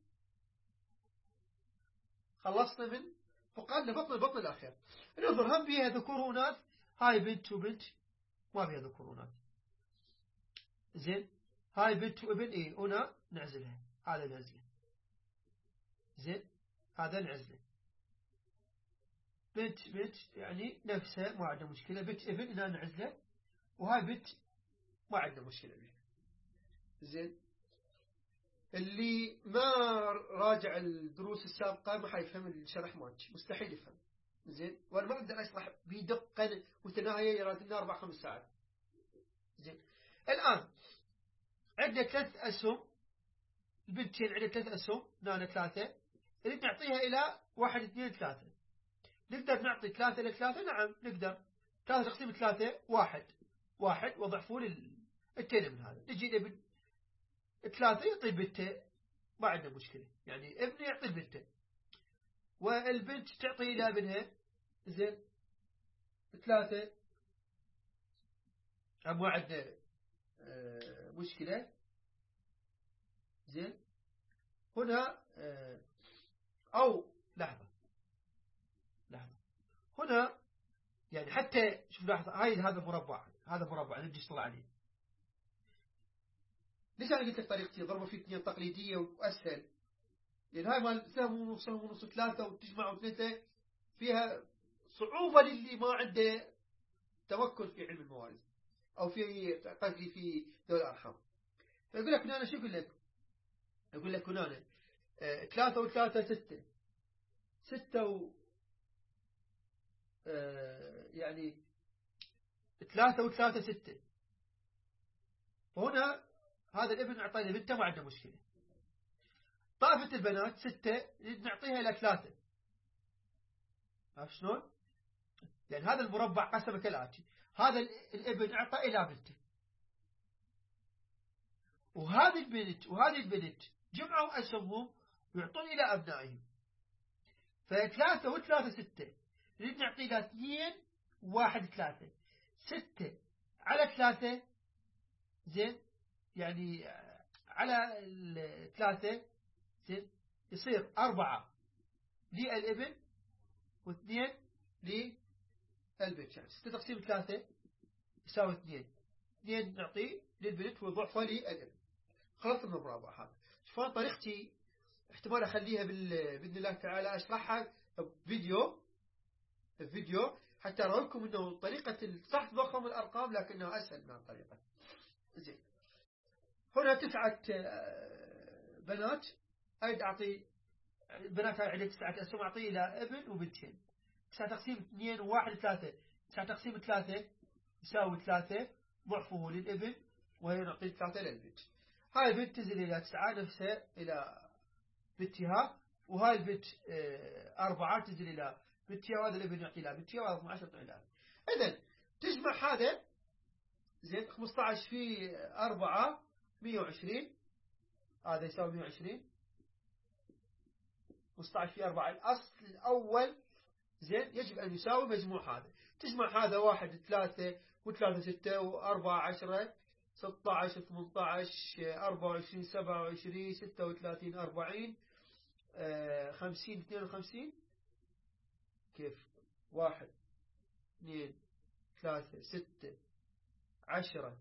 خلصنا من فقدنا بطن البطن الأخير. ننظر هم بيها ذكور وإناث. هاي بنت وبنت ما بيها ذكور وإناث. زين هاي بنت وابن إيه هنا نعزلها، هذا نعزله. زين هذا نعزله. بنت بنت يعني نفسها ما عندنا مشكلة. بنت ابن هنا نعزله، وهاي بنت ما عندنا مشكلة بها. زين اللي ما راجع الدروس السابقة ما حيفهم الشرح مالك، مستحيل يفهم. زين وانا ما اقدر اشرح بدقة متناهية يراد لنا اربع خمس ساعات. زين الان عندنا ثلاث اسهم، البنتين عندنا ثلاث اسهم، هنا ثلاثة، نريد نعطيها الى واحد اثنين ثلاثة. نقدر نعطي ثلاثة لثلاثة؟ نعم نقدر. ثلاثة تقسيم ثلاثة واحد، واحد وضعفوا للتين من هذا. نجي ابن ثلاثة يعطي بنته، ما عندنا مشكلة، يعني ابن يعطي بنته والبنت تعطي إلى ابنها. زين ثلاثة ما عندنا آه مشكلة. زين هنا آه أو لحظة لحظة هنا يعني حتى شوف لحظة، هاي هذا مربع، هذا مربع نجي نشتغل عليه. ليش أنا قلت لك طريقتي ضربة في اثنين تقليدية وأسهل؟ لأن هاي مال سهم ونص سهم ونص ثلاثة وتجمع وثلاثة فيها صعوبة للي ما عنده تمكن في علم المواريث أو في قصدي في ذوي الأرحام. فيقول لك هنا شو يقول لك؟ يقول لك هنا آه ثلاثة وثلاثة ستة، ستة و آه يعني ثلاثة وثلاثة ستة. وهنا هذا الابن أعطينا بنته ما عنده مشكلة. طائفة البنات ستة نعطيها إلى ثلاثة. عرفت شلون؟ يعني هذا المربع قسمه كالآتي: هذا الابن أعطى إلى بنته، وهذه البنت وهذه البنت جمعوا أسهمهم ويعطون إلى أبنائهم. فثلاثة وثلاثة ستة، نريد نعطي إلى اثنين واحد ثلاثة، ستة على ثلاثة. زين يعني على الثلاثة زين يصير أربعة للابن واثنين للبنت، يعني ستة تقسيم ثلاثة يساوي اثنين، اثنين نعطيه للبنت وضعفه للابن. خلصت من المربع هذا. شوفان طريقتي احتمال أخليها بإذن الله تعالى أشرحها بفيديو الفيديو حتى أرى لكم أنه طريقة صح ضخم الأرقام لكنها أسهل من الطريقة. زين هنا تسعة بنات، أريد أعطي بنات عندي تسعة أسهم، أعطي إلى ابن وبنتين. تسعة تقسيم اثنين وواحد ثلاثة، تسعة تقسيم ثلاثة يساوي ثلاثة ضعفه للابن وهي نعطي ثلاثة للبنت. هاي البنت تنزل إلى تسعة نفسها إلى بنتها، وهاي البنت أربعة تنزل إلى بنتها، وهذا الابن يعطي إلى بنتها، وهذا اثنا عشر يعطي إلى. إذن تجمع هذا زين خمسة عشر في أربعة مئة وعشرين، هذا يساوي مئة وعشرين. خمسة عشر في أربعة الأصل الأول زين يجب أن يساوي مجموع هذا. تجمع هذا واحد ثلاثة وثلاثة ستة وأربعة عشرة ستة عشر ثمانية عشر أربعة وعشرين سبعة وعشرين ستة وثلاثين أربعين خمسين اثنين وخمسين. كيف؟ واحد اثنين ثلاثة ستة عشرة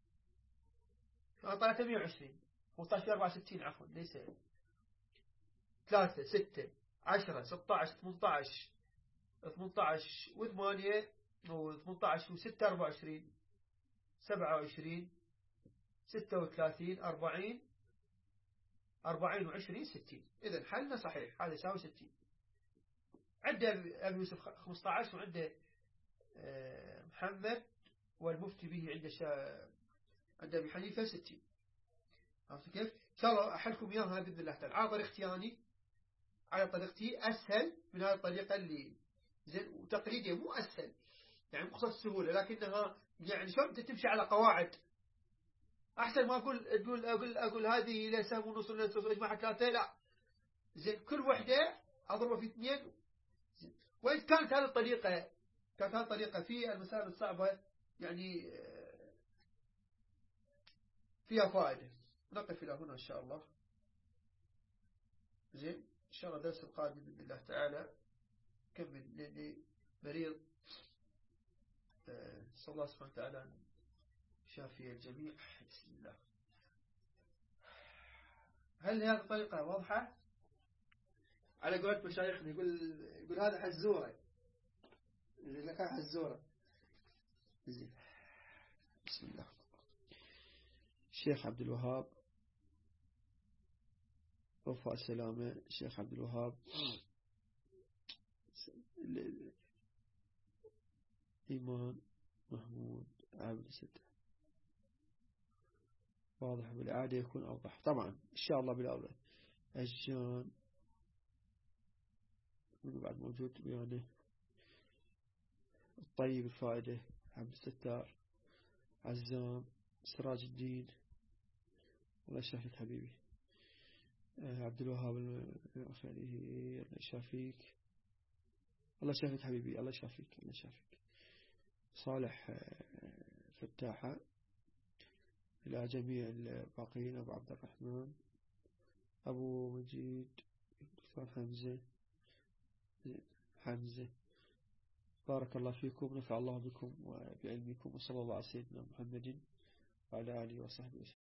طلعت مئة وعشرين. خمسة عشر في أربعة ستين عفوا ليس ثلاثة ستة عشرة ستة عشر ثمانية عشر ثمانية عشر وثمانية وثمانية عشر وستة أربعة وعشرين سبعة وعشرين ستة وثلاثين أربعين أربعين وعشرين ستين. إذن حلنا صحيح، هذا يساوي ستين. عنده أبي يوسف خمسة عشر وعنده محمد والمفتي به عنده شا... عنده أبي حنيفة ستين. عرفت كيف؟ إن شاء الله أحلكم إياها بإذن الله تعالى على طريقتي يعني، على طريقتي أسهل من هذه الطريقة اللي زين وتقليدية، مو أسهل يعني مقصد السهولة، لكنها يعني شلون أنت تمشي على قواعد. أحسن ما أقول أقول أقول أقول هذه لا سهم ونص ولا سهم أجمع ثلاثة، لا زين كل وحدة أضربها في اثنين. وإن كانت هذه الطريقة كانت هذه الطريقة في المسائل الصعبة يعني فيها فائدة. نقف إلى هنا إن شاء الله. زين إن شاء الله درس القادم بإذن الله تعالى كمل لأني مريض. صلى الله سبحانه وتعالى شافي الجميع. بسم الله. هل هذه الطريقة واضحة؟ على قولة مشايخنا يقول يقول هذا حزورة، يقول لك حزورة. زين بسم الله. الشيخ عبد الوهاب وفاء السلامة. الشيخ عبد الوهاب إيمان محمود عبد ستة. واضح بالعادة يكون أوضح طبعا إن شاء الله بالأولى. أجان من بعد موجود يعني الطيب الفائدة عبد الستار عزام سراج الدين. الله يشافيك حبيبي. عبد الوهاب الخيري الله يشافيك. الله يشافيك حبيبي. الله يشافيك. الله يشافيك. صالح فتاحة. إلى جميع الباقين أبو عبد الرحمن أبو مجيد دكتور حمزة حمزة. بارك الله فيكم. نفع الله بكم وبعلمكم وصلى الله على سيدنا محمد وعلى آله وصحبه وسلم.